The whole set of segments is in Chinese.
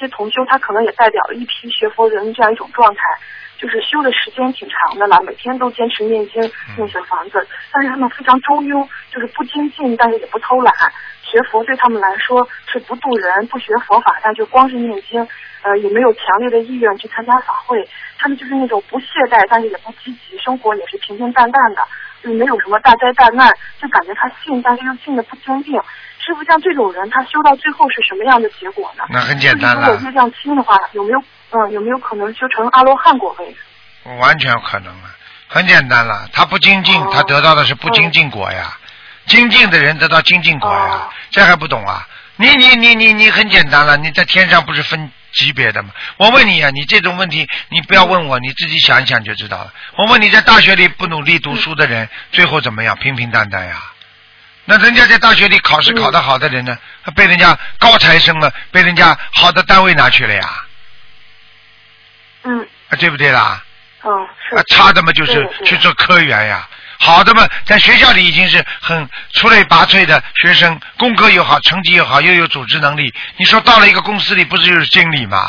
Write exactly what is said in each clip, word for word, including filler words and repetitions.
些同修，他可能也代表了一批学佛人这样一种状态，就是修的时间挺长的了，每天都坚持念经念小房子，但是他们非常中庸，就是不精进，但是也不偷懒。学佛对他们来说是不渡人，不学佛法，但就光是念经，呃，也没有强烈的意愿去参加法会。他们就是那种不懈怠，但是也不积极，生活也是平平淡淡的，就是没有什么大灾大难，就感觉他信，但是又信的不坚定。师父，像这种人，他修到最后是什么样的结果呢？ 那很简单了。 如果业障轻的话，有没有嗯有没有可能修成阿罗汉果位？ 完全有可能了，很简单了。他不精进，哦、他得到的是不精进果呀。嗯、精进的人得到精进果呀，哦、这还不懂啊？你你你你你很简单了，你在天上不是分级别的吗？我问你啊，你这种问题你不要问我，你自己想一想就知道了。我问你在大学里不努力读书的人，最后怎么样？平平淡淡呀。那人家在大学里考试考得好的人呢，他被人家高材生了，被人家好的单位拿去了呀。 嗯。 啊，对不对啦？ 嗯、哦，是。 啊，差的嘛就是去做科员呀。好的嘛，在学校里已经是很出类拔萃的学生，功课又好，成绩又好，又有组织能力。你说到了一个公司里，不是就是经理吗？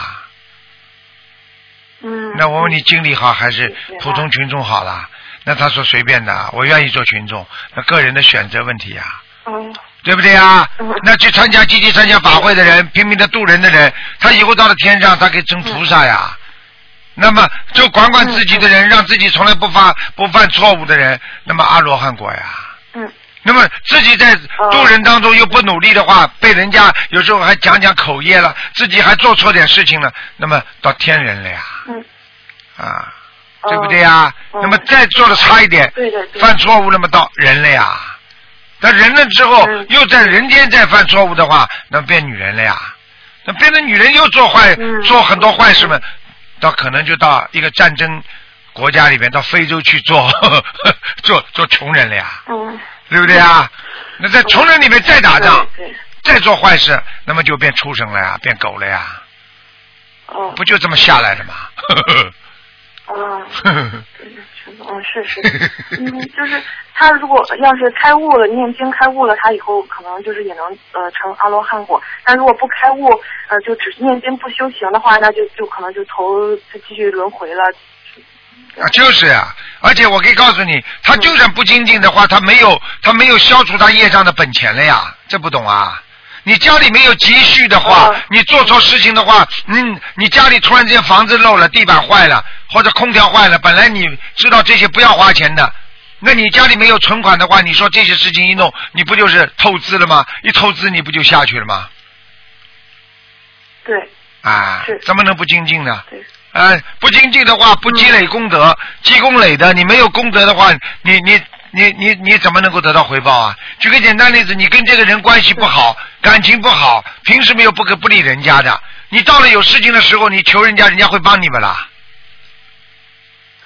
嗯。 那我问你，经理好还是普通群众好啦？那他说随便的，我愿意做群众，那个人的选择问题呀、啊， 嗯， 对不对呀？ 嗯、 那去参加积极参加法会的人，拼命的渡人的人，他以后到了天上，他可以成菩萨呀。嗯、那么就管管自己的人，嗯、让自己从来不犯不犯错误的人，那么阿罗汉果呀。 嗯。 那么自己在渡人当中又不努力的话，被人家有时候还讲讲口业了，自己还做错点事情了，那么到天人了呀。 嗯。 啊。对不对呀？ 嗯、 那么再做的差一点， 对对对， 犯错误，那么到人了呀。那人了之后， 嗯、 又在人间再犯错误的话，那变女人了呀。那变成女人又做坏， 嗯、 做很多坏事嘛，到可能就到一个战争国家里边，到非洲去做呵呵做做穷人了呀。 嗯， 对不对呀？那在穷人里面再打仗， 对对再做坏事，那么就变畜生了呀，变狗了呀。 哦， 不就这么下来的吗？呵呵啊，嗯，是是，嗯，就是他如果要是开悟了，念经开悟了，他以后可能就是也能呃成阿罗汉果。但如果不开悟，呃，就只是念经不修行的话，那就就可能就投就继续轮回了。 啊，就是呀、啊，而且我可以告诉你，他就算不精进的话，他没有他没有消除他业障的本钱了呀，这不懂啊？你家里没有积蓄的话，哦、你做错事情的话，嗯，你家里突然间房子漏了，地板坏了，或者空调坏了，本来你知道这些不要花钱的，那你家里没有存款的话，你说这些事情一弄，你不就是透支了吗？一透支你不就下去了吗？ 对。 啊，怎么能不精进呢？ 对。 啊，不精进的话，不积累功德，嗯、积功累德，你没有功德的话，你你。你你你怎么能够得到回报啊？举个简单例子，你跟这个人关系不好，感情不好，平时没有不可不理人家的，你到了有事情的时候，你求人家，人家会帮你们啦。